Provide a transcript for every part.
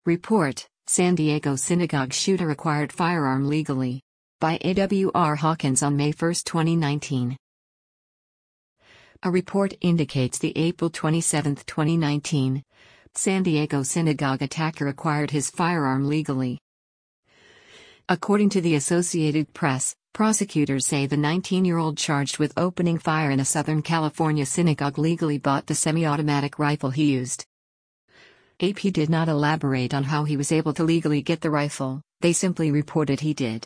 Report: San Diego synagogue shooter acquired firearm legally. By A.W.R. Hawkins on May 1, 2019. A report indicates the April 27, 2019, San Diego synagogue attacker acquired his firearm legally. According to the Associated Press, prosecutors say the 19-year-old charged with opening fire in a Southern California synagogue legally bought the semi-automatic rifle he used. AP did not elaborate on how he was able to legally get the rifle, they simply reported he did.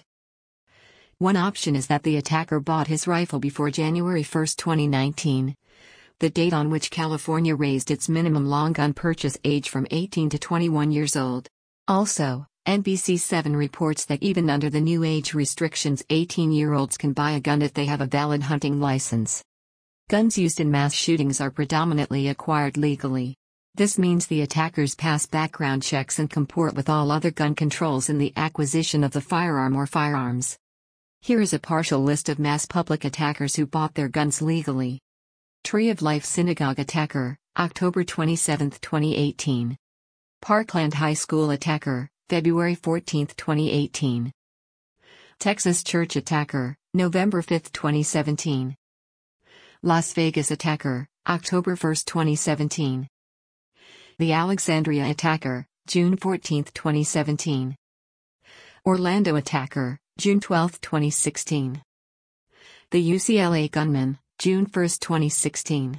One option is that the attacker bought his rifle before January 1, 2019, the date on which California raised its minimum long gun purchase age from 18 to 21 years old. Also, NBC7 reports that even under the new age restrictions, 18-year-olds can buy a gun if they have a valid hunting license. Guns used in mass shootings are predominantly acquired legally. This means the attackers pass background checks and comport with all other gun controls in the acquisition of the firearm or firearms. Here is a partial list of mass public attackers who bought their guns legally. Tree of Life synagogue attacker, October 27, 2018. Parkland High School attacker, February 14, 2018. Texas Church attacker, November 5, 2017. Las Vegas attacker, October 1, 2017. The Alexandria attacker, June 14, 2017. Orlando attacker, June 12, 2016. The UCLA gunman, June 1, 2016.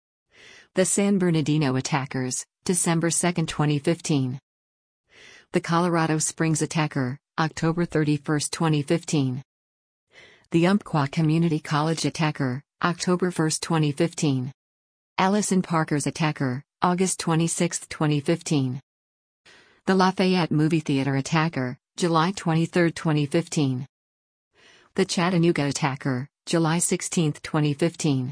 The San Bernardino attackers, December 2, 2015. The Colorado Springs attacker, October 31, 2015. The Umpqua Community College attacker, October 1, 2015. Allison Parker's attacker, August 26, 2015. The Lafayette Movie Theater attacker, July 23, 2015. The Chattanooga attacker, July 16, 2015.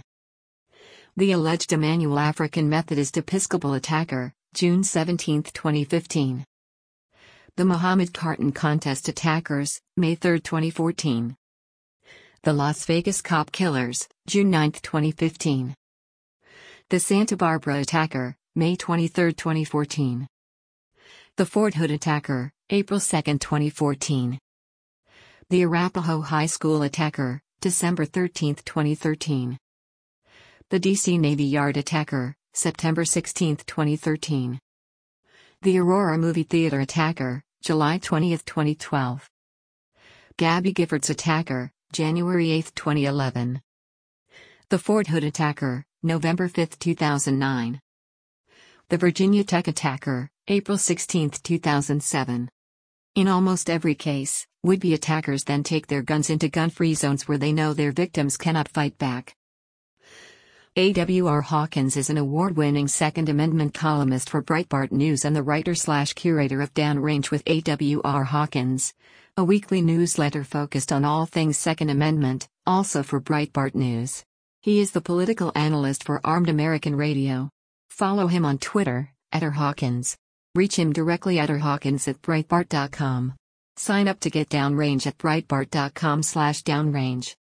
The alleged Emmanuel African Methodist Episcopal attacker, June 17, 2015. The Muhammad Carton Contest attackers, May 3, 2014. The Las Vegas Cop Killers, June 9, 2015. The Santa Barbara attacker, May 23, 2014. The Fort Hood attacker, April 2, 2014. The Arapahoe High School attacker, December 13, 2013. The D.C. Navy Yard attacker, September 16, 2013. The Aurora Movie Theater attacker, July 20, 2012. Gabby Giffords attacker, January 8, 2011. The Fort Hood attacker, November 5, 2009. The Virginia Tech attacker, April 16, 2007. In almost every case, would-be attackers then take their guns into gun-free zones where they know their victims cannot fight back. A.W.R. Hawkins is an award-winning Second Amendment columnist for Breitbart News and the writer/curator of Downrange with A.W.R. Hawkins, a weekly newsletter focused on all things Second Amendment, also for Breitbart News. He is the political analyst for Armed American Radio. Follow him on Twitter, @RHawkins. Reach him directly at rhawkins@breitbart.com. Sign up to get Downrange at breitbart.com/downrange.